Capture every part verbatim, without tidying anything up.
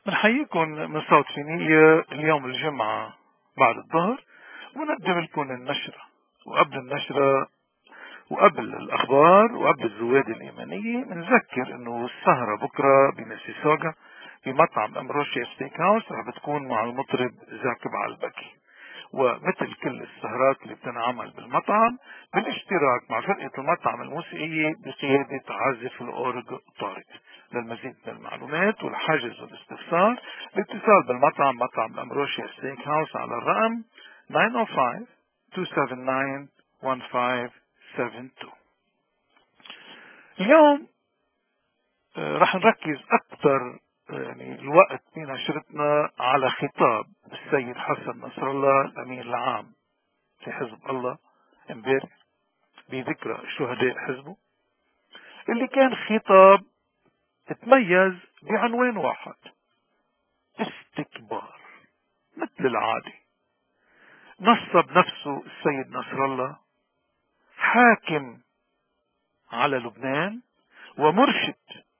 بنحييكم من صوت فينية اليوم الجمعة بعد الظهر، ونقدم لكم النشرة. وقبل النشرة وقبل الأخبار وقبل الزواد الإيمانية بنذكر إنه السهرة بكرة بميسيسوغا بمطعم أمروشيا ستيك هاوس رح بتكون مع المطرب زاكب علبكي. ومثل كل السهرات اللي بتنعمل بالمطعم بالاشتراك مع فرقة المطعم الموسيقية بقيادة عازف الأورج طارق. للمزيد من المعلومات والحجز والاستفسار الاتصال بالمطعم مطعم الأمروشيا ستيك هاوس على الرقم تسعة صفر خمسة اثنين سبعة تسعة واحد خمسة سبعة اثنين. اليوم آه، رح نركز أكثر يعني الوقت من نشرتنا على خطاب السيد حسن نصر الله الأمين العام في حزب الله امبارح بذكرى شهداء حزبه، اللي كان خطاب تميز بعنوان واحد: استكبار. مثل العادة نصب نفسه السيد نصر الله حاكم على لبنان ومرشد،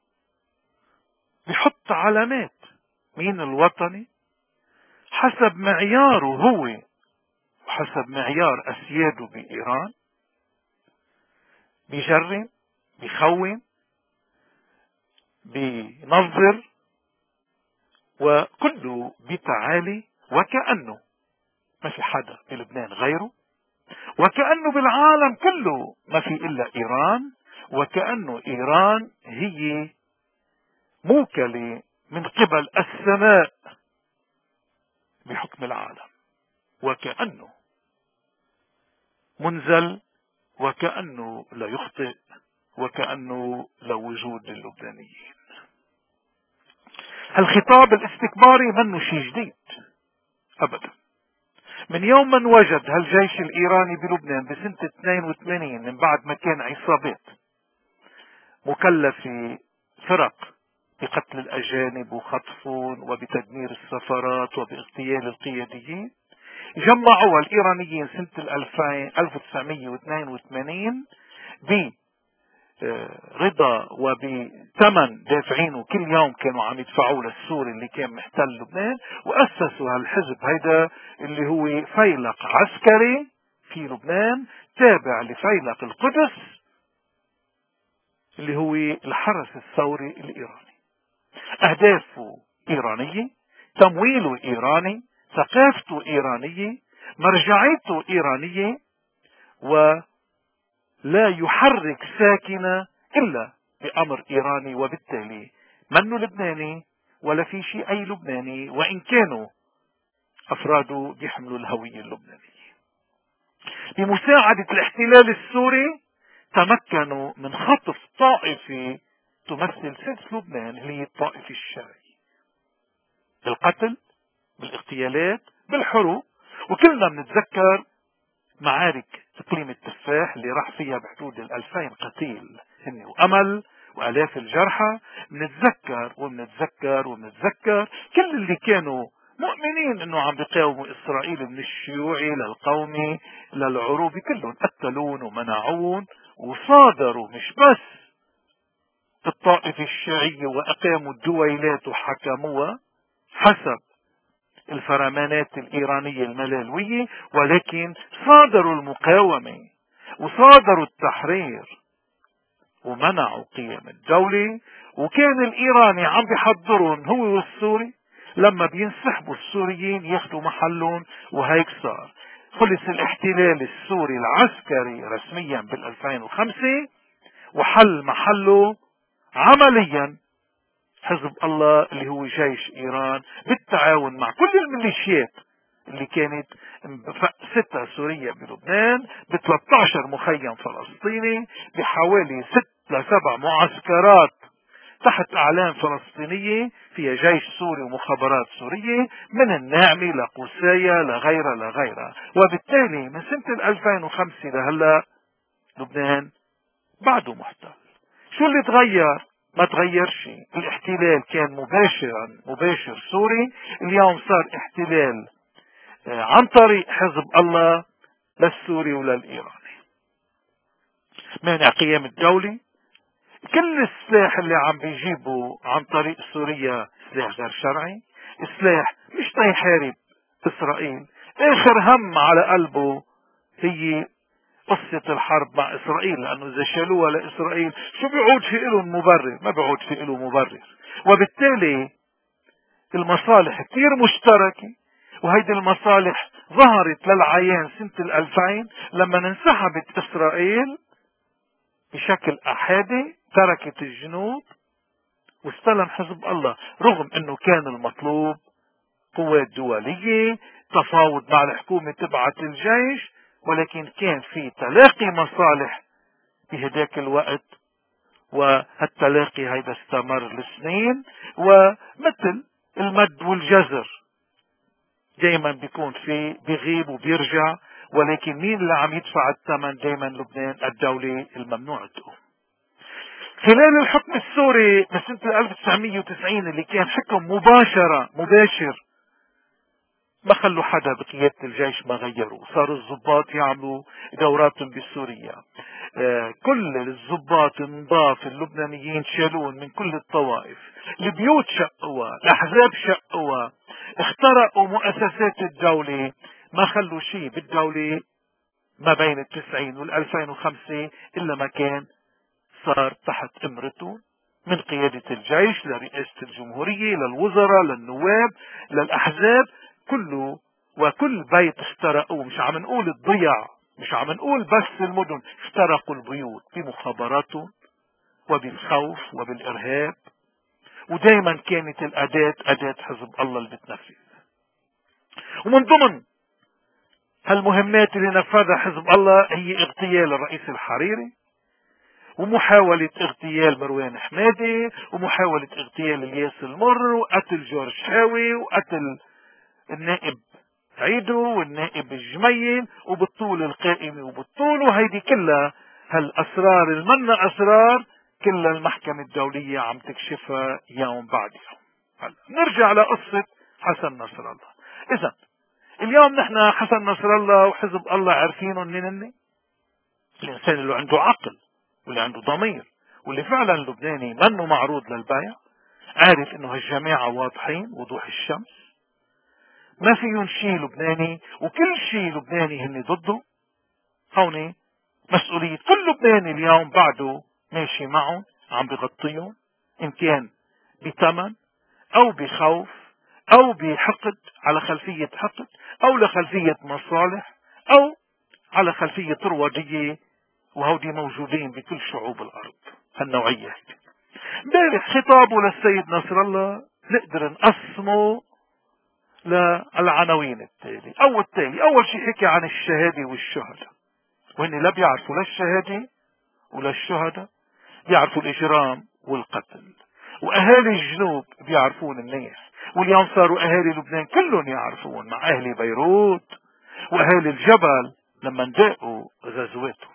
بحط علامات مين الوطني حسب معياره هو وحسب معيار أسياده بإيران، بيجرم، بيخون، بينظر، وكله بتعالي، وكأنه ما في حدا بلبنان غيره، وكأنه بالعالم كله ما في إلا إيران، وكأنه إيران هي موكلة من قبل السماء بحكم العالم، وكأنه منزل، وكأنه لا يخطئ، وكأنه لا وجود للبنانيين. هالخطاب الاستكباري منه شيء جديد أبدا. من يوم من وجد هالجيش الإيراني بلبنان بسنة اثنين وثمانين، من بعد ما كان عصابات مكلفة فرق بقتل الأجانب وخطفهم وبتدمير السفارات وباغتيال القياديين، جمعوها الإيرانيين سنة ألف وتسعمئة واثنين وثمانين برضا وبثمن دافعينه كل يوم كانوا عم يدفعوه للسوري اللي كان محتل لبنان، وأسسوا هالحزب هيدا اللي هو فيلق عسكري في لبنان تابع لفيلق القدس اللي هو الحرس الثوري الإيراني. أهدافه إيرانية، تمويله إيراني، ثقافته إيرانية، مرجعيته إيرانية، ولا يحرك ساكنة إلا بأمر إيراني، وبالتالي منه لبناني ولا في شيء أي لبناني، وإن كانوا أفراده بيحملوا الهوية اللبنانية. بمساعدة الاحتلال السوري تمكنوا من خطف طائفة تمثل سدس لبنان اللي هي الطائفة الشرعية، بالقتل، بالاغتيالات، بالحروب. وكلنا بنتذكر معارك اقليم التفاح اللي راح فيها بحدود الألفين قتيل هن وأمل وآلاف الجرحى. بنتذكر وبنتذكر وبنتذكر كل اللي كانوا مؤمنين انه عم بيقاوموا اسرائيل، من الشيوعي للقومي للعروبي، كلهم قتلون ومنعون وصادروا مش بس الطائفة الشيعية وأقاموا الدويلات وحكموها حسب الفرمانات الإيرانية الملالوية، ولكن صادروا المقاومة وصادروا التحرير ومنعوا قيم الدولة. وكان الإيراني عم بيحضرهم هو والسوري لما بينسحبوا السوريين ياخدوا محلهم، وهيك صار. خلص الاحتلال السوري العسكري رسميا بالألفين وخمسة، وحل محله عمليا حزب الله اللي هو جيش إيران بالتعاون مع كل الميليشيات اللي كانت ستة سورية بلبنان، ب ثلاثة عشر مخيم فلسطيني، بحوالي ست لسبع معسكرات تحت أعلام فلسطينية فيها جيش سوري ومخابرات سورية من الناعمة لقوسايا لغيرها لغيرها. وبالتالي من سنة ألفين وخمسة لهلا لبنان بعده محتل. شو اللي تغير؟ ما تغير شيء. الاحتلال كان مباشرا مباشر سوري، اليوم صار احتلال عن طريق حزب الله للسوري وللإيراني. مانع قيام الدولة، كل السلاح اللي عم بيجيبوا عن طريق سوريا سلاح غير شرعي، سلاح مش تيحارب إسرائيل، آخر هم على قلبه هي قصة الحرب مع إسرائيل، لأنه إذا شالوها لإسرائيل شو بيعود في إلهم مبرر؟ ما بيعود في إله مبرر. وبالتالي المصالح كثير مشتركة، وهيدي المصالح ظهرت للعيان سنة الألفين لما انسحبت إسرائيل بشكل أحادي، تركت الجنوب واستلم حزب الله، رغم أنه كان المطلوب قوات دولية، تفاوض مع الحكومة تبعت الجيش، ولكن كان في تلاقي مصالح بهداك الوقت، وهالتلاقي هيدا استمر لسنين. ومثل المد والجزر دايما بيكون في بيغيب وبيرجع، ولكن مين اللي عم يدفع الثمن؟ دايما لبنان، الدولة الممنوع تقوم. خلال الحكم السوري من سنة ألف وتسعمية وتسعين اللي كان حكم مباشرة مباشر، ما خلوا حدا بقيادة الجيش ما غيروا، صاروا الضباط يعملوا دوراتهم بسوريا. آه كل الضباط انضاف اللبنانيين شالون من كل الطوائف، البيوت شقوا، الاحزاب شقوا، اخترقوا مؤسسات الدولة، ما خلوا شيء بالدولة ما بين التسعين والألفين وخمسة إلا ما كان صار تحت امرته، من قيادة الجيش لرئاسة الجمهورية للوزراء للنواب للأحزاب كله. وكل بيت اخترقوه، مش عم نقول الضيع، مش عم نقول بس المدن، اخترقوا البيوت بمخابراتهم وبالخوف وبالإرهاب، ودايما كانت الأداة أداة حزب الله اللي بتنفذ. ومن ضمن هالمهمات اللي نفذها حزب الله هي اغتيال الرئيس الحريري، ومحاولة اغتيال مروان حمادي، ومحاولة اغتيال الياس المر، وقتل جورج حاوي، وقتل النائب عيدو والنائب الجميل، وبالطول القائمة وبالطول. وهيدي كلها هالأسرار المنة أسرار كلها المحكمة الدولية عم تكشفها يوم بعد يوم. هلا نرجع لقصة حسن نصر الله. إذا اليوم نحن حسن نصر الله وحزب الله عارفينه منين؟ الإنسان اللي عنده عقل واللي عنده ضمير واللي فعلا لبناني منه معروض للبيع، عارف انه هالجماعة واضحين وضوح الشمس، ما فيهم شيء لبناني، وكل شيء لبناني هن ضده. هون مسؤولية كل لبناني اليوم بعده ماشي معهم، عم بغطيهم، ان كان بثمن او بخوف او بحقد، على خلفية حقد او لخلفية مصالح او على خلفية روادية، وهودي موجودين بكل شعوب الارض هالنوعية. امبارح خطابه للسيد نصر الله نقدر نقسمه للعناوين التالي او التالي. اول شيء حكي عن الشهادة والشهداء، وهن لا بيعرفوا لا الشهادة ولا الشهداء، بيعرفوا الاجرام والقتل. واهالي الجنوب بيعرفون منيح، واليوم صاروا اهالي لبنان كلهم يعرفون، مع اهلي بيروت واهالي الجبل لما انداقوا غزواتهم.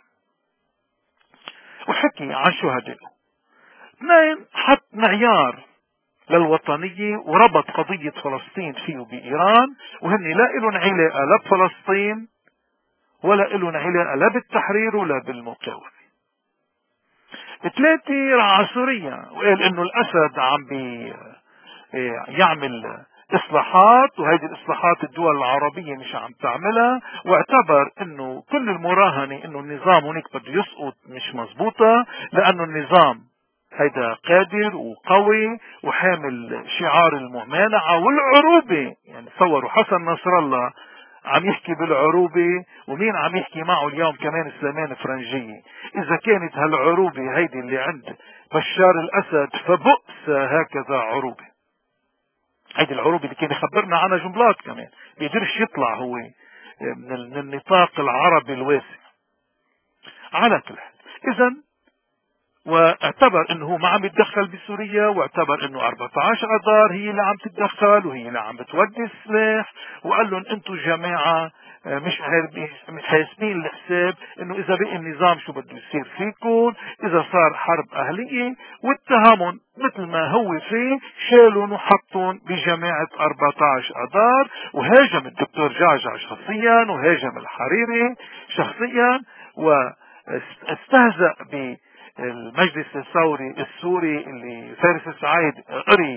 وحكي عن شهدائه. اثنين، حط معيار للوطنية وربط قضية فلسطين فيه بإيران، وهن لا إلهم علاقة لا بفلسطين ولا إلهم علاقة لا بالتحرير ولا بالمقاومة. ثلاثة، راح على سوريا وقال انه الاسد عم بي يعمل اصلاحات، وهذه الاصلاحات الدول العربية مش عم تعملها، واعتبر انه كل المراهنة انه النظام هناك بده يسقط مش مزبوطة، لانه النظام هيدا قادر وقوي وحامل شعار الممانعة والعروبة. يعني تصوروا حسن نصر الله عم يحكي بالعروبة، ومين عم يحكي معه اليوم كمان؟ سليمان فرنجية. اذا كانت هالعروبة هيدي اللي عند بشار الاسد فبؤس هكذا عروبة. هيدي العروبة اللي كان يخبرنا عنها جنبلاط كمان، بيقدرش يطلع هو من النطاق العربي الواسع. على كل حال، اذا واعتبر انه هو ما عم يتدخل بسوريا، واعتبر انه أربعة عشر اذار هي اللي عم تتدخل وهي اللي عم بتودي السلاح، وقال لهم انتم جماعة مش مش حاسبين الحساب انه اذا بقي النظام شو بده يصير فيكم، اذا صار حرب اهلية، واتهمهم مثل ما هو فيه، شالون وحطون بجماعة أربعة عشر اذار، وهاجم الدكتور جعجع شخصيا، وهاجم الحريري شخصيا، واستهزأ ب المجلس الثوري السوري اللي فارس السعيد قري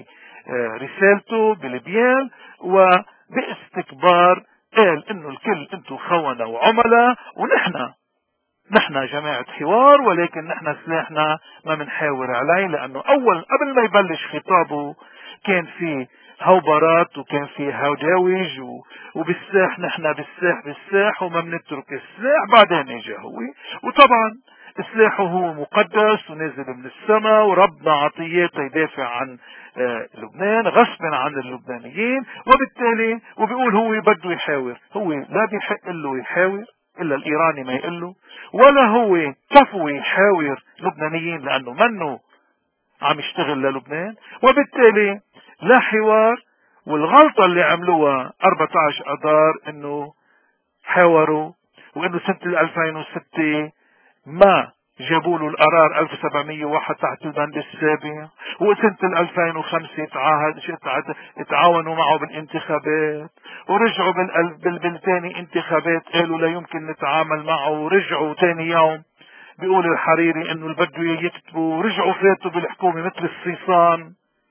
رسالته بلبيان، وباستكبار قال انه الكل انتم خونة وعملاء، ونحن نحن جماعة حوار، ولكن نحن سلاحنا ما منحاور عليه، لانه اول قبل ما يبلش خطابه كان في هوبرات وكان في هوداوج وبالساح، نحن بالساح بالساح وما بنترك السلاح. بعدين اجى هو، وطبعا سلاحه هو مقدس ونازل من السماء، وربنا عطياته يدافع عن آه لبنان غصبا عن اللبنانيين، وبالتالي وبيقول هو بده يحاور. هو لا بيحق له يحاور الا الايراني ما يقول له، ولا هو كفو يحاور لبنانيين لانه منه عم يشتغل للبنان، وبالتالي لا حوار. والغلطة اللي عملوها أربعة عشر اذار انه حاوروا، وانه سنة ألفين وستة ما جابوا له القرار ألف وسبعمية وواحد تحت البند السابع، وسنة ألفين وخمسة تعاهد تعاونوا معه بالانتخابات، ورجعوا بالتاني انتخابات قالوا لا يمكن نتعامل معه، ورجعوا تاني يوم بيقول الحريري انه اللي بده يكتبوا، ورجعوا فاتوا بالحكومة مثل الصيصان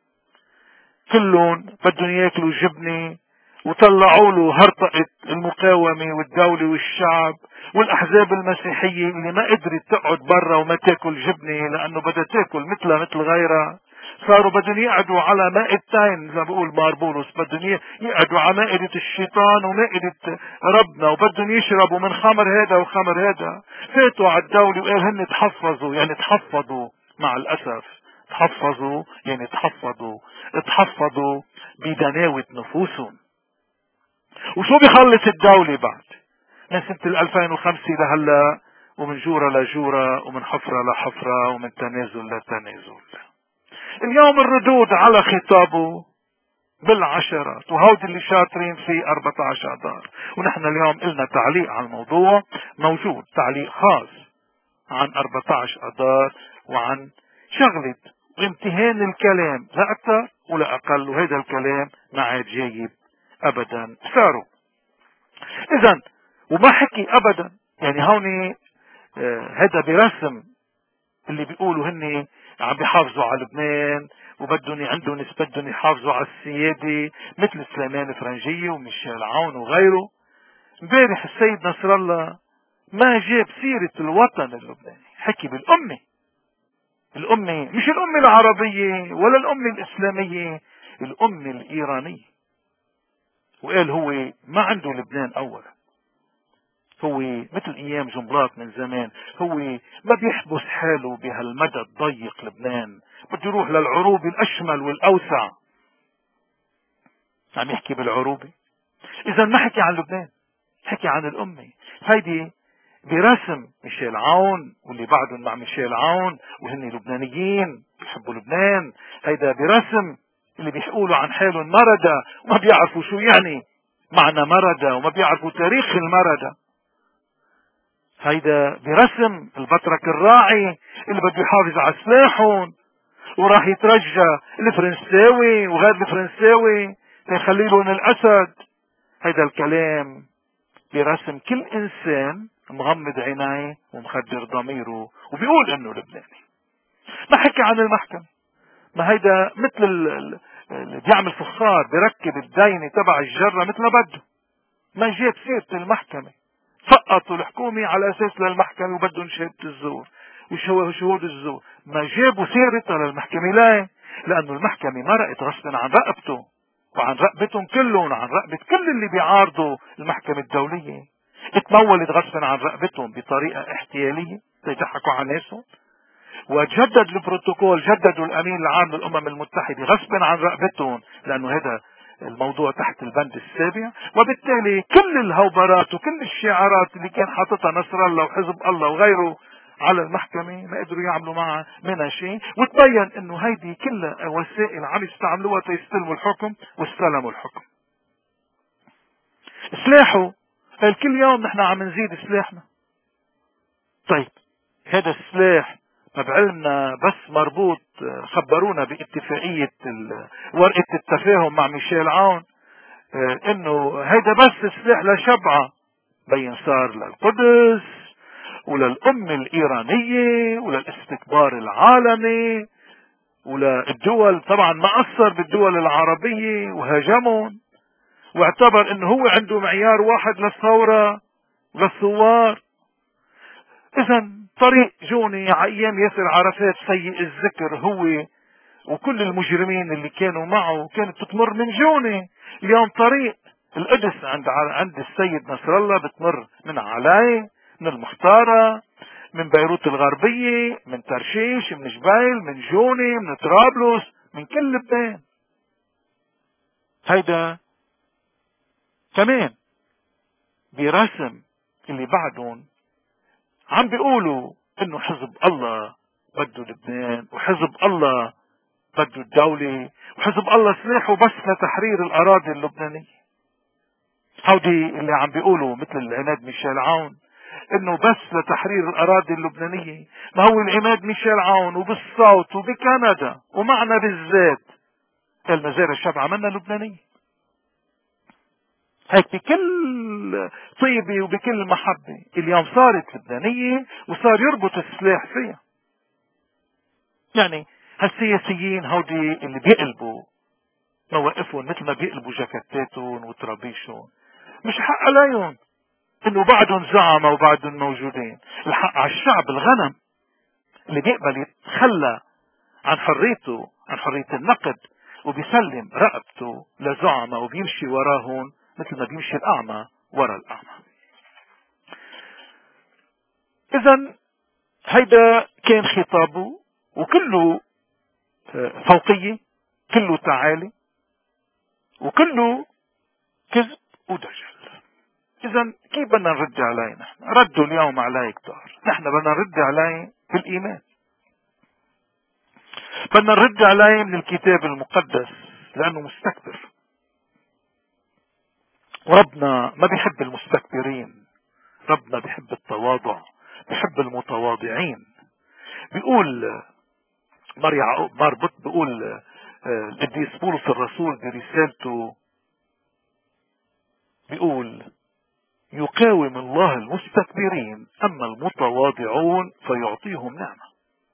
كلهم بدهم ياكلوا جبنة، وطلعوا له هرطقة المقاومة والدولة والشعب والاحزاب المسيحية اللي ما قدرت تقعد برا وما تاكل جبنة لانه بدها تاكل مثلها مثل غيرها. صاروا بدهم يقعدوا على مائدتين، زي ما بقول ماربولوس، بدهم يقعدوا على مائدة الشيطان ومائدة ربنا، وبدهم يشربوا من خمر هذا وخمر هذا. فاتوا على الدولة وقال هن تحفظوا، يعني تحفظوا مع الاسف، تحفظوا يعني تحفظوا تحفظوا بدناوة نفوسهم. وشو بيخلص الدولة بعد من سنة ألفين وخمسة لهلا؟ ومن جورة لجورة، ومن حفرة لحفرة، ومن تنازل لتنازل. اليوم الردود على خطابه بالعشرات، وهود اللي شاطرين في أربعة عشر اذار. ونحن اليوم قلنا تعليق على الموضوع، موجود تعليق خاص عن أربعة عشر اذار وعن شغلة وامتهان الكلام لا اكثر ولا اقل، وهذا الكلام ما عاد جايب ابدا ساره. اذا وما حكي ابدا، يعني هون آه هذا برسم اللي بيقولوا هن عم بيحافظوا على لبنان وبدهم عندهم بدهم يحافظوا على السيادة، مثل سليمان فرنجية وميشيل عون وغيره. امبارح السيد نصر الله ما جاب سيرة الوطن اللبناني، حكي بالأمة. الأمة مش الأمة العربية ولا الأمة الإسلامية، الأمة الإيرانية. وقال هو ما عنده لبنان أولا، هو مثل ايام جنبلاط من زمان، هو ما بيحبس حاله بهالمدى الضيق لبنان، بده يروح للعروبة الاشمل والاوسع. عم يحكي بالعروبة. اذا ما حكي عن لبنان، حكي عن الامة. هيدي برسم ميشيل عون واللي بعدهم مع ميشيل عون، وهن لبنانيين بيحبوا لبنان. هيدا برسم اللي بيقولوا عن حالهم مردة وما بيعرفوا شو يعني معنى مردة، وما بيعرفوا تاريخ المردة. هيدا برسم البطرك الراعي اللي بده يحافظ على سلاحهم، وراح يترجى الفرنساوي وغير الفرنساوي تيخلي لهم الاسد. هيدا الكلام برسم كل انسان مغمض عينيه ومخدر ضميره وبيقول انه لبناني. ما حكي عن المحكمة. ما هيدا مثل اللي بيعمل فخار بيركب الدينة تبع الجرة مثل ما بده. ما جاب سيرة المحكمة، سقطوا الحكومة على اساس للمحكمة وبدهم شهادة الزور وشهود الزور. ما جابوا سيرتها للمحكمة. ليه؟ لانه المحكمة مرقت غصبا عن رقبته وعن رقبتهم كلهم، وعن رقبة كل اللي بيعارضوا المحكمة الدولية. اتمولت غصبا عن رقبتهم بطريقة احتيالية ليضحكوا على ناسهم. وجدد البروتوكول، جددوا الامين العام للامم المتحدة غصبا عن رقبتهم، لانه هذا الموضوع تحت البند السابع. وبالتالي كل الهوبرات وكل الشعارات اللي كان حاططها نصر الله وحزب الله وغيره على المحكمة ما قدروا يعملوا معها منها شيء. وتبين انه هيدي كلها وسائل عم يستعملوها تيستلموا الحكم، واستلموا الحكم. سلاحه قال كل يوم نحن عم نزيد سلاحنا. طيب هذا السلاح ما بعلمنا بس مربوط، خبرونا باتفاقية ورقة التفاهم مع ميشيل عون انه هيدا بس سلاح لشبعة، بين صار للقدس وللأمة الإيرانية وللاستكبار العالمي وللدول طبعا ما أثر بالدول العربية وهاجمهم، واعتبر انه هو عنده معيار واحد للثورة وللثوار. اذا طريق جوني على ايام ياسر عرفات سيء الذكر هو وكل المجرمين اللي كانوا معه كانت بتمر من جوني. اليوم طريق القدس عند عند السيد نصر الله بتمر من علاي، من المختارة، من بيروت الغربية، من ترشيش، من جبيل، من جوني، من طرابلس، من كل لبنان. هيدا كمان برسم اللي بعدهم عم بيقولوا انه حزب الله بده لبنان، وحزب الله بده الدولة، وحزب الله سلاحه بس لتحرير الاراضي اللبنانية. هودي اللي عم بيقولوا مثل العماد ميشيل عون انه بس لتحرير الاراضي اللبنانية. ما هو العماد ميشيل عون وبالصوت وبكندا ومعنا بالذات قال مزارع الشعب عملنا لبنانية. هيك بكل طيبة وبكل محبة اليوم صارت لبنانية وصار يربط السلاح فيها. يعني هالسياسيين هودي اللي بيقلبوا مواقفهم مثل ما بيقلبوا جاكيتاتهم وطرابيشهم، مش حق عليهم انه بعدهم زعمة وبعدهم موجودين. الحق على الشعب الغنم اللي بيقبل يتخلى عن حريته، عن حرية النقد، وبيسلم رقبته لزعمة وبيمشي وراهم مثل ما بيمشي الأعمى ورا الأعمى. إذن هيدا كان خطابه وكله فوقية، كله تعالي، وكله كذب ودجل. إذن كيف بدنا نرد عليه نحن؟ ردوا اليوم عليه كتار. نحن بدنا نرد عليه بالإيمان، بدنا نرد عليه من الكتاب المقدس لأنه مستكبر، وربنا ما بيحب المستكبرين، ربنا بيحب التواضع، بيحب المتواضعين. بيقول مربط بيقول القديس بولس الرسول برسالته، بيقول يقاوم الله المستكبرين أما المتواضعون فيعطيهم نعمة.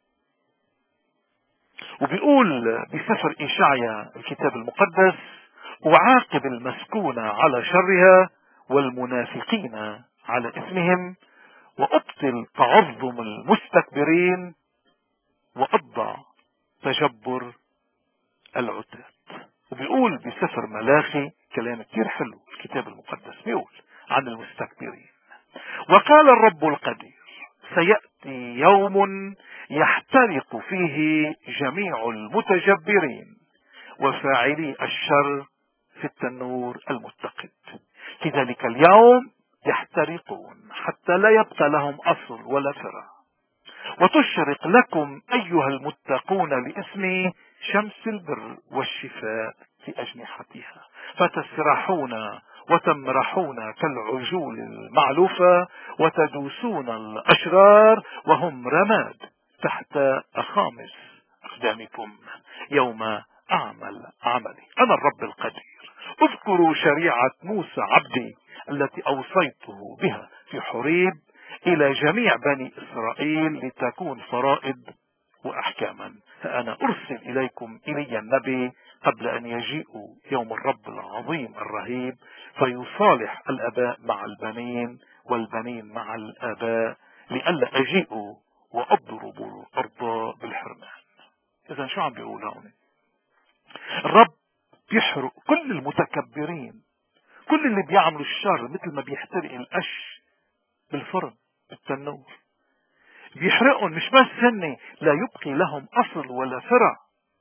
وبيقول بسفر إشعيا الكتاب المقدس أعاقب المسكونة على شرها والمنافقين على إثمهم وأبطل تعظم المستكبرين وأضع تجبر العتاد. وبيقول بسفر ملاخي كلام كتير حلو الكتاب المقدس، بيقول عن المستكبرين: وقال الرب القدير سيأتي يوم يحترق فيه جميع المتجبرين وفاعلي الشر في التنور المتقد. في ذلك اليوم يحترقون حتى لا يبقى لهم أصل ولا فرع، وتشرق لكم أيها المتقون لاسمي شمس البر والشفاء في أجنحتها، فتسرحون وتمرحون كالعجول المعلوفة وتدوسون الأشرار وهم رماد تحت أخامس أقدامكم يوم أعمل عملي. أنا الرب القدير. اذكروا شريعة موسى عبدي التي أوصيته بها في حريب إلى جميع بني إسرائيل لتكون فرائض وأحكاما. فأنا أرسل إليكم إلي النبي قبل أن يجيئوا يوم الرب العظيم الرهيب فيصالح الآباء مع البنين والبنين مع الآباء لئلا أجيئوا وأضربوا الأرض بالحرمان. إذا شو عم بيقول هون؟ الرب بيحرق كل المتكبرين، كل اللي بيعملوا الشر مثل ما بيحترق القش بالفرن بالتنور، بيحرقهم. مش بس هن لا يبقي لهم أصل ولا فرع،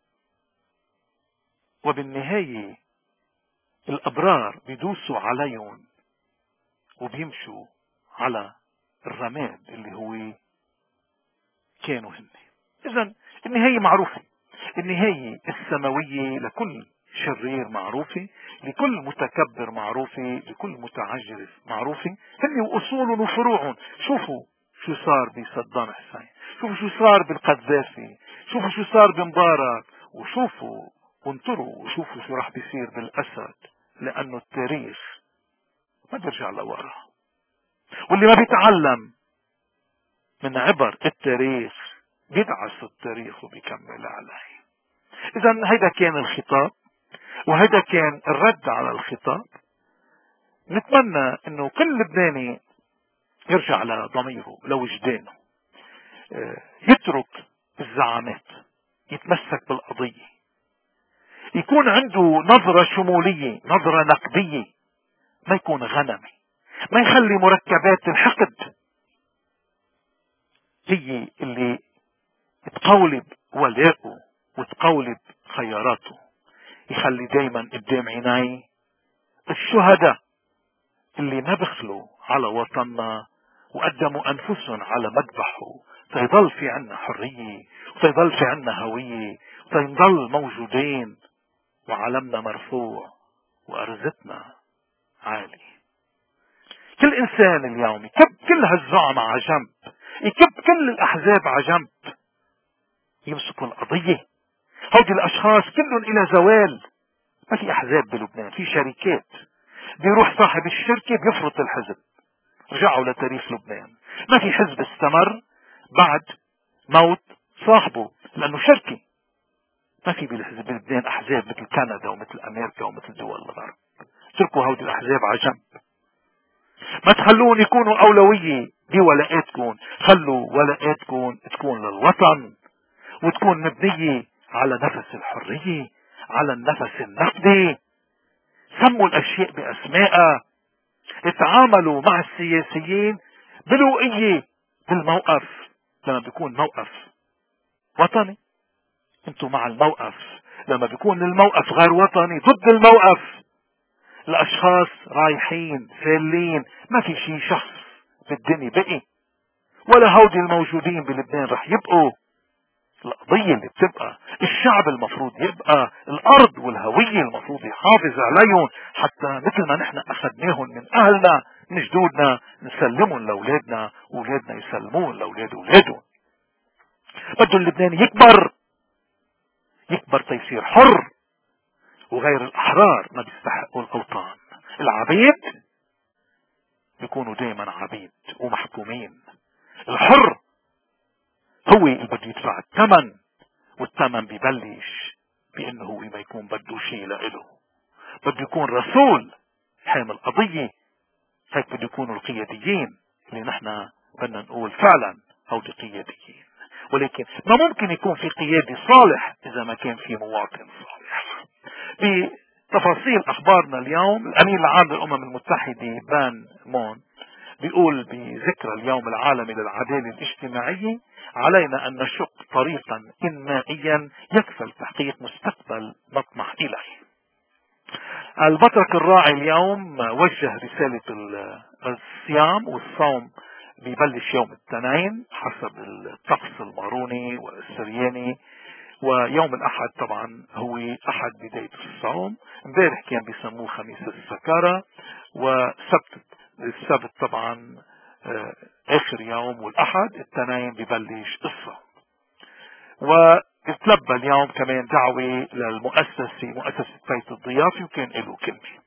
وبالنهاية الأبرار بيدوسوا عليهم وبيمشوا على الرماد اللي هو كانوا هن. إذن النهاية معروفة، النهاية السماوية لكل شرير معروفة، لكل متكبر معروفة، لكل متعجرف معروفة. هن وأصولهم وفروعهم. شوفوا شو صار بصدام حسين، شوفوا شو صار بالقذافي، شوفوا شو صار بمبارك، وشوفوا وانطروا وشوفوا شو راح بيصير بالأسد، لأنه التاريخ ما بيرجع لورا، واللي ما بيتعلم من عبر التاريخ بيدعس التاريخ وبيكمل عليه. إذا هيدا كان الخطاب، وهذا كان الرد على الخطاب. نتمنى انه كل لبناني يرجع لضميره لوجدانه، يترك الزعامات، يتمسك بالقضية، يكون عنده نظرة شمولية، نظرة نقدية، ما يكون غنمي، ما يخلي مركبات الحقد هي اللي تقولب ولاءه وتقولب خياراته. يخلي دايما قدام عيني الشهداء اللي ما بخلوا على وطننا وقدموا أنفسهم على مذبحه، فيضل في عنا حرية، وفيضل في عنا هوية، فينضل موجودين وعلمنا مرفوع وأرزتنا عالي. كل إنسان اليوم يكب كل هالزعماء على جنب، يكب كل الأحزاب على جنب، يمسكوا القضية. هودي الأشخاص كلهم إلى زوال. ما في أحزاب بلبنان، في شركات. بيروح صاحب الشركة بيفرط الحزب. رجعوا لتاريخ لبنان، ما في حزب استمر بعد موت صاحبه لأنه شركة. ما في بالحزب بلبنان أحزاب مثل كندا ومثل أمريكا ومثل دول الغرب. اتركوا هودي الأحزاب على جنب. ما تخلون يكونوا أولوية بولاءاتكم، خلوا ولاءاتكم تكون للوطن، وتكون مبنية على نفس الحرية، على النفس النقدي. سموا الأشياء بأسمائها. اتعاملوا مع السياسيين بلوقية بالموقف. لما بيكون موقف وطني انتوا مع الموقف، لما بيكون الموقف غير وطني ضد الموقف. الأشخاص رايحين فالين، ما في شي شخص بالدنيا بقي، ولا هودي الموجودين بلبنان رح يبقوا. القضية اللي بتبقى الشعب المفروض يبقى، الأرض والهوية المفروض يحافظ عليهم، حتى مثل ما نحن أخذناهم من أهلنا من جدودنا نسلمهم لأولادنا، وأولادنا يسلمون لأولاد أولادهم. بده اللبناني يكبر، يكبر تيصير حر، وغير الأحرار ما بيستحقوا الأوطان. العبيد بيكونوا دائما عبيد ومحكومين. الحر هو اللي بده يدفع الثمن، والثمن بيبلش بانه هو ما يكون بده شيء لإله. بده يكون رسول حامل قضية. هيك بده يكونوا القياديين اللي نحن بدنا نقول فعلا هودي قياديين. ولكن ما ممكن يكون في قيادي صالح اذا ما كان في مواطن صالح. بتفاصيل اخبارنا اليوم، الامين العام للامم المتحدة بان مون بيقول بذكرى اليوم العالمي للعدالة الاجتماعية: علينا أن نشق طريقا إنمائيا يكفل تحقيق مستقبل نطمح إليه. البطرك الراعي اليوم وجه رسالة الصيام والصوم بيبلش يوم الاثنين حسب الطقس الماروني والسرياني، ويوم الأحد طبعا هو أحد بداية الصوم. امبارح كان بيسموه خميس السكارى، وسبت السبت طبعا اخر يوم، والاحد التنين ببلش الصوم. واتلبى اليوم كمان دعوة للمؤسسة مؤسسة بيت الضيافة، وكان له كلمة.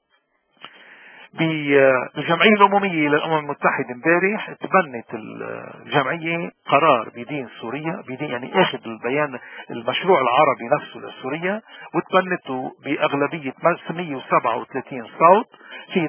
بالجمعية الأممية للأمم المتحدة امبارح تبنت الجمعية قرار بدين سوريا، بدين يعني اخذ البيان المشروع العربي نفسه لسوريا، وتبنته بأغلبية مية وسبعة وثلاثين صوت في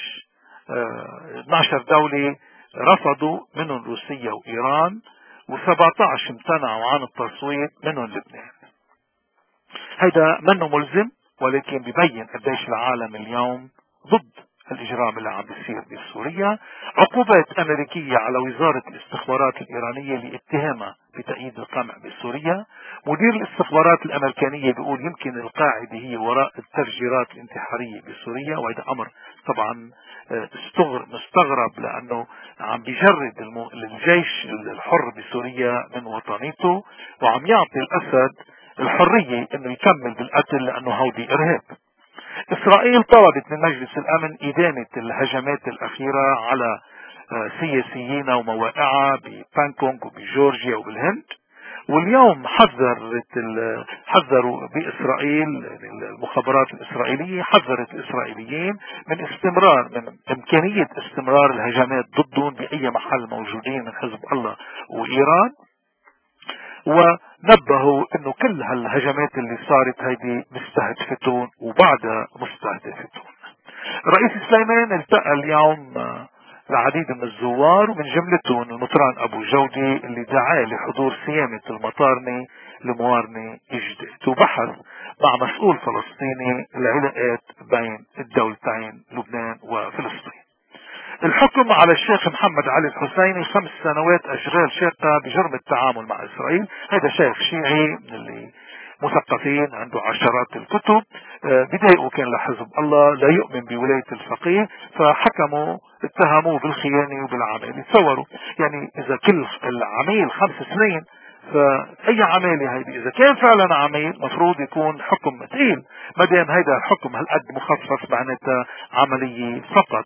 اثني عشر دولة رفضوا، منهم روسيا وإيران، وسبعة عشر امتنعوا عن التصويت منهم لبنان. هيدا منه ملزم، ولكن ببين قديش العالم اليوم ضد الإجرام اللي عم بيصير بسوريا. عقوبات أمريكية على وزارة الاستخبارات الإيرانية لاتهامها بتأييد القمع بسوريا. مدير الاستخبارات الأمريكانية بيقول يمكن القاعدة هي وراء التفجيرات الانتحارية بسوريا، وهذا أمر طبعا مستغرب لأنه عم بيجرد الجيش الحر بسوريا من وطنيته، وعم يعطي الأسد الحرية انه يكمل بالقتل لأنه هودي إرهاب. إسرائيل طلبت من مجلس الأمن إدانة الهجمات الأخيرة على سياسيين ومواقع ببانكونغ وبجورجيا وبالهند. واليوم حذرت حذروا بإسرائيل، المخابرات الإسرائيلية حذرت الإسرائيليين من استمرار من إمكانية استمرار الهجمات ضدهم بأي محل موجودين من حزب الله وإيران. نبهوا انه كل هالهجمات اللي صارت هيدي مستهدفتون وبعدها مستهدفتون. الرئيس سليمان التقى اليوم العديد من الزوار، ومن جملتهم المطران ابو جودي اللي دعاه لحضور صيامة المطارنة الموارنة جديد، وبحث مع مسؤول فلسطيني العلاقات بين الدولتين لبنان وفلسطين. الحكم على الشيخ محمد علي الحسيني خمس سنوات اشغال شاقة بجرم التعامل مع اسرائيل. هذا شيخ شيعي من اللي مثقفين، عنده عشرات الكتب، بدايته كان لحزب الله، لا يؤمن بولاية الفقيه، فحكموا اتهموه بالخيانة وبالعمل. تصوروا يعني اذا كل العميل خمس سنين، فاي عمالة هيدي اذا كان فعلا عميل مفروض يكون حكم ثقيل، ما دام هيدا الحكم هالقد مخفف معناتها عملية فقط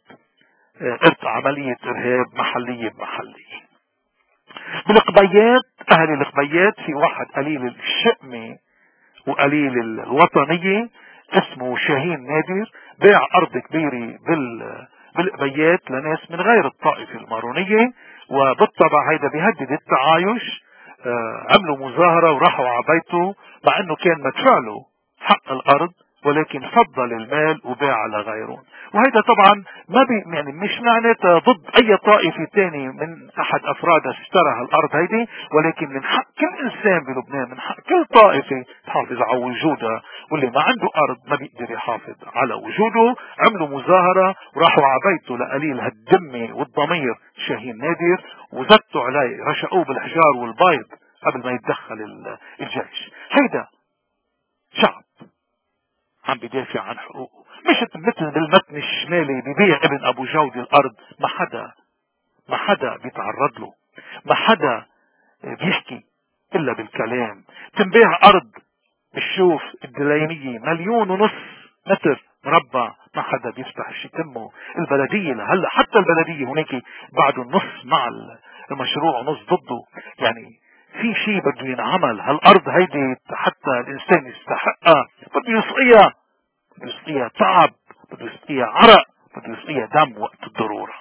عملية ارهاب محلية بمحلية. بالقبيات، اهل القبيات في واحد قليل الشأمة وقليل الوطنية اسمه شاهين نادر، باع ارض كبيرة بال بالقبيات لناس من غير الطائفة المارونية، وبالطبع هيدا بيهدد التعايش. آه عملوا مظاهرة وراحوا على بيته مع انه كان مدفع له حق الارض، ولكن فضل المال وباع لغيرهم. وهذا طبعا ما بي يعني مش معناتها ضد اي طائفة تاني من احد افرادها اشترى هالارض هيدي، ولكن من حق كل انسان بلبنان، من حق كل طائفة تحافظ على وجودها، واللي ما عنده ارض ما بيقدر يحافظ على وجوده. عملوا مظاهرة وراحوا على بيته لقليل هالدمة والضمير شاهين نادر، وزتوا عليه، رشقوه بالحجار والبيض قبل ما يتدخل الجيش. هيدا شعب عم بيدافع عن حقوقه، مش مثل بالمتن الشمالي ببيع ابن ابو جودي الارض، ما حدا ما حدا بيتعرض له، ما حدا بيحكي الا بالكلام. تنبيع ارض الشوف الدليمية مليون ونص متر مربع، ما حدا بيفتح شي تمه. البلدية لهلا حتى البلدية هناك بعده النص مع المشروع ونص ضده. يعني في شيء بده ينعمل. هالارض هيدي حتى الانسان يستحقها بده يسقيها، بده يسقيها تعب، بده يسقيها عرق، بده يسقيها دم وقت الضرورة.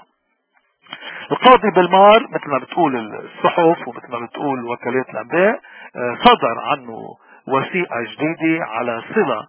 القاضي بالمار مثل ما بتقول الصحف ومثل ما بتقول وكالات الانباء صدر عنه وثيقة جديدة على صلة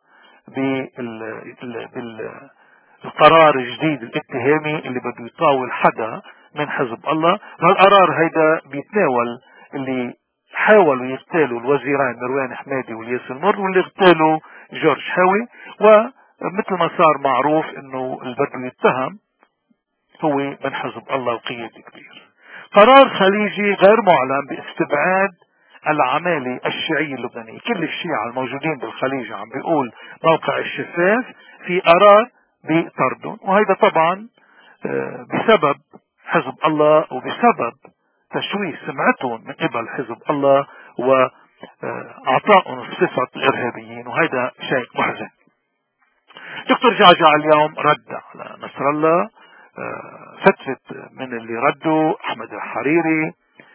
بالقرار الجديد الاتهامي اللي بده يطاول حدا من حزب الله. وهالقرار هيدا بيتناول اللي حاولوا يغتالوا الوزيرين مروان حمادي والياس المر، واللي اغتالوا جورج حاوي. ومثل ما صار معروف انه اللي بده يتهم هو من حزب الله وقيادي كبير. قرار خليجي غير معلن باستبعاد العمالة الشيعية اللبنانية. كل الشيعة الموجودين بالخليج عم بيقول موقع الشفاف في قرار بطردهم، وهذا طبعا بسبب حزب الله وبسبب تشويه سمعتهم من قبل حزب الله واعطائهم صفة الارهابيين، وهذا شيء محزن. دكتور جعجع اليوم رد على نصر الله، فتفت من اللي ردوا احمد الحريري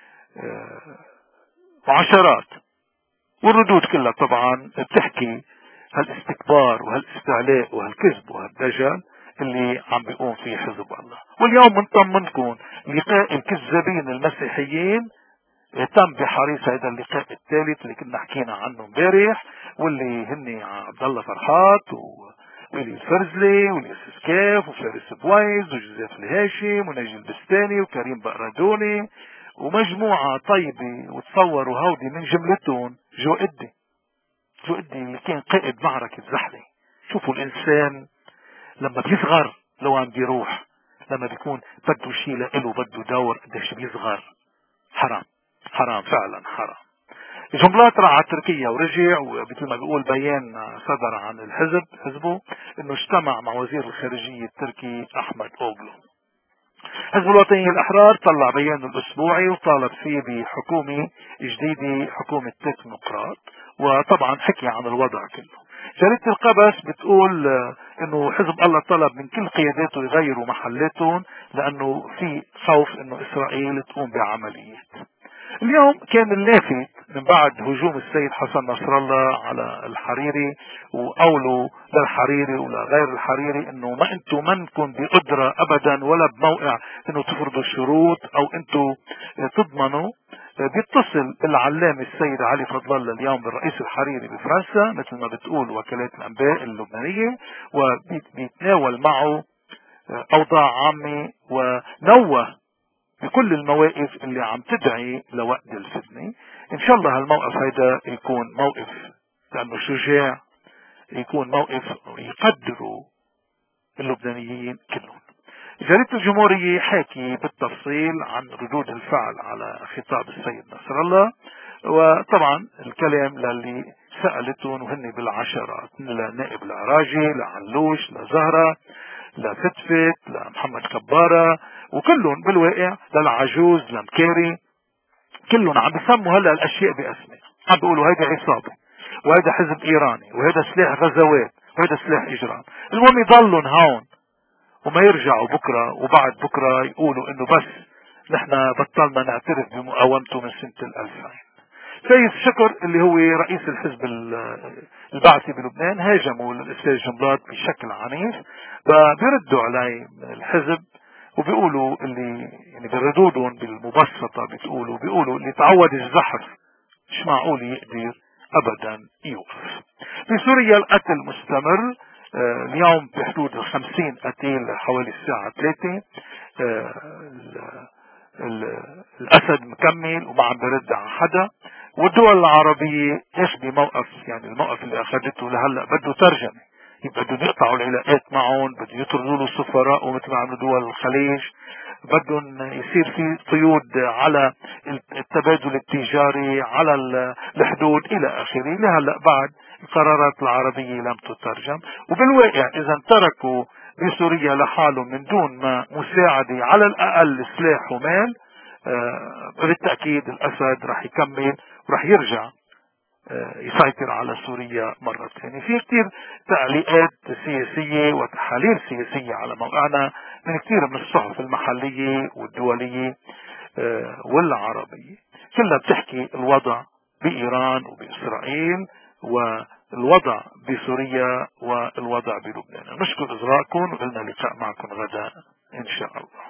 وعشرات، والردود كلها طبعا بتحكي هالاستكبار وهالاستعلاء وهالكذب وهالدجل اللي عم بيقوم فيه حزب الله. واليوم بنطمنكم لقاء الكذابين المسيحيين تم بحريص هذا اللقاء الثالث اللي كنا حكينا عنه امبارح، واللي هن عبد الله فرحات و ويلي الفرزلي والياسس كاف وفارس بويز وجوزيف الهاشم ونجي البستاني وكريم بقردوني ومجموعة طيبة. وتصوروا هودي من جملتهم جو قدي جو قدي اللي كان قائد معركة زحلة. شوفوا الإنسان لما بيصغر لو عم بيروح، لما بيكون بده شيء لإله بده دور قديش بيصغر. حرام حرام فعلا حرام. جملات راح على تركيا ورجع، ومثل ما بيقول بيان صدر عن الحزب حزبه انه اجتمع مع وزير الخارجية التركي احمد اوغلو. حزب الوطنيين الاحرار طلع بيانه الاسبوعي وطالب فيه بحكومة جديدة، حكومة تكنوقراط، وطبعا حكي عن الوضع كله. جريدة القبس بتقول انه حزب الله طلب من كل قياداته يغيروا محلاتهم لانه في خوف انه اسرائيل تقوم بعمليات. اليوم كان اللافت من بعد هجوم السيد حسن نصر الله على الحريري وقوله للحريري ولغير الحريري انه ما انتم منكم بقدرة ابدا ولا بموقع انه تفرضوا الشروط او انتم تضمنوا بيتصل العلامة السيد علي فضل الله اليوم بالرئيس الحريري بفرنسا مثل ما بتقول وكالات الأنباء اللبنانية، وبيتناول معه أوضاع عامة، ونوه بكل المواقف اللي عم تدعي لوقت الفتنة. إن شاء الله هالموقف هيدا يكون موقف لأنه شجاع، يكون موقف يقدروا اللبنانيين كلهم. جريدة الجمهورية حاكي بالتفصيل عن ردود الفعل على خطاب السيد نصر الله، وطبعا الكلام للي سألتهم وهن بالعشرات، لنائب العراجي، لعلوش، لزهرة، لفتفت، لمحمد كبارة، وكلهم بالواقع للعجوز، لمكاري، كلهم عم بيسموا هلا الاشياء باسماء، عم بيقولوا هيدا عصابة، وهيدا حزب ايراني، وهيدا سلاح غزوات، وهيدا سلاح اجرام. المهم يضلون هون وما يرجعوا بكرة وبعد بكرة يقولوا انه بس نحن بطلنا نعترف بمقاومته من سنة الألفين. سيد شكر اللي هو رئيس الحزب البعثي بلبنان هاجموا الاستاذ جنبلاط بشكل عنيف، فبيردوا عليه من الحزب وبيقولوا اللي يعني بردودهم بالمبسطة بتقولوا بيقولوا اللي تعود الزحف مش معقول يقدر ابدا يوقف. في سوريا القتل مستمر، آه اليوم بحدود الخمسين قتيل حوالي الساعة ثلاثة. آه الاسد مكمل وما عم برد على حدا. والدول العربية ايش بموقف، يعني الموقف اللي اخذته لهلا بده ترجمة، يبقى بدهم يقطعوا العلاقات معهم، بدهم يطردوا له السفراء ومثل ما عملوا دول الخليج، بدهم يصير في قيود على التبادل التجاري على الحدود الى اخره. لهلا بعد القرارات العربية لم تترجم، وبالواقع اذا تركوا بسوريا لحالهم من دون ما مساعدة على الاقل سلاح ومال، آه بالتأكيد الاسد رح يكمل ورح يرجع آه يسيطر على سوريا مرة ثانية. في كتير تعليقات سياسية وتحاليل سياسية على موقعنا من كتير من الصحف المحلية والدولية آه والعربية، كلها بتحكي الوضع بإيران وبإسرائيل والوضع بسوريا والوضع بلبنان. نشكر إصغائكم وقلنا لقاء معكم غدا إن شاء الله.